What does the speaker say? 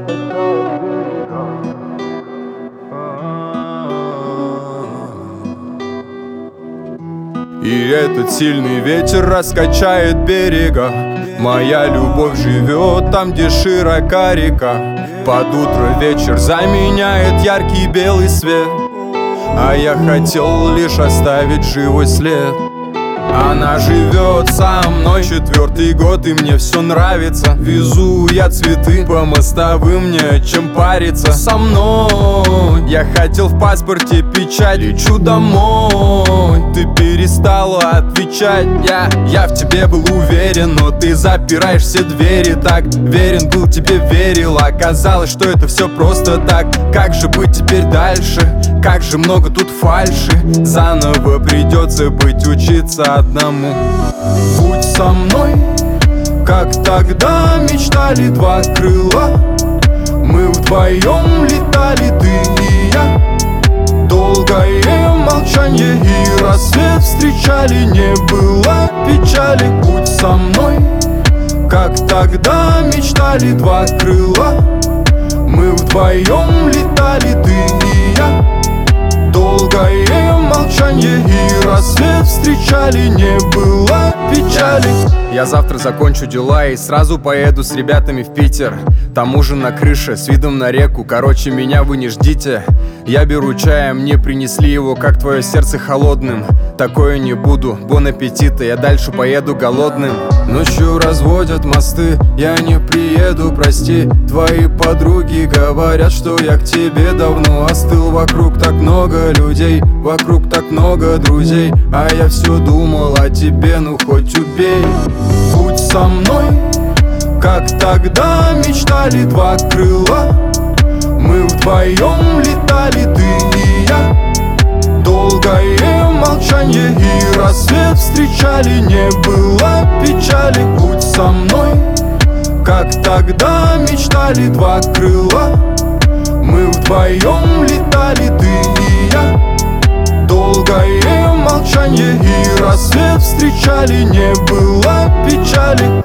И этот сильный ветер раскачает берега. Моя любовь живет там, где широка река. Под утро вечер заменяет яркий белый свет, а я хотел лишь оставить живой след. Она живет со мной 4-й год, и мне все нравится. Везу я цветы по мостовым, не о чем париться. Со мной я хотел в паспорте печать. Лечу домой, ты перестала отвечать. Я в тебе был уверен, но ты запираешь все двери. Так верен был тебе, верил, оказалось, что это все просто так. Как же быть теперь дальше? Как же много тут фальши. Заново придется быть, учиться одному. Будь со мной, как тогда мечтали два крыла. Мы вдвоем летали, ты и я. Долгое молчанье и рассвет встречали. Не было печали. Будь со мной, как тогда мечтали два крыла. Мы вдвоем летали, ты и я. Долгое молчанье и рассвет встречали. Не было печали. Я завтра закончу дела и сразу поеду с ребятами в Питер. Там ужин на крыше с видом на реку. Короче, меня вы не ждите. Я беру чая, мне принесли его, как твое сердце холодным. Такое не буду, бон аппетита, я дальше поеду голодным. Ночью разводят мосты, я не приеду, прости. Твои подруги говорят, что я к тебе давно остыл. Вокруг так много людей, вокруг так много друзей, а я все думал о тебе, ну хоть убей. Будь со мной, как тогда мечтали два крыла. Мы вдвоем летали, ты и я. Долгое молчанье и рассвет встречали. Не было печали. Будь со мной, как тогда мечтали два крыла. Мы вдвоем летали, ты и я. Долгое молчанье и рассвет встречали. Не было печали.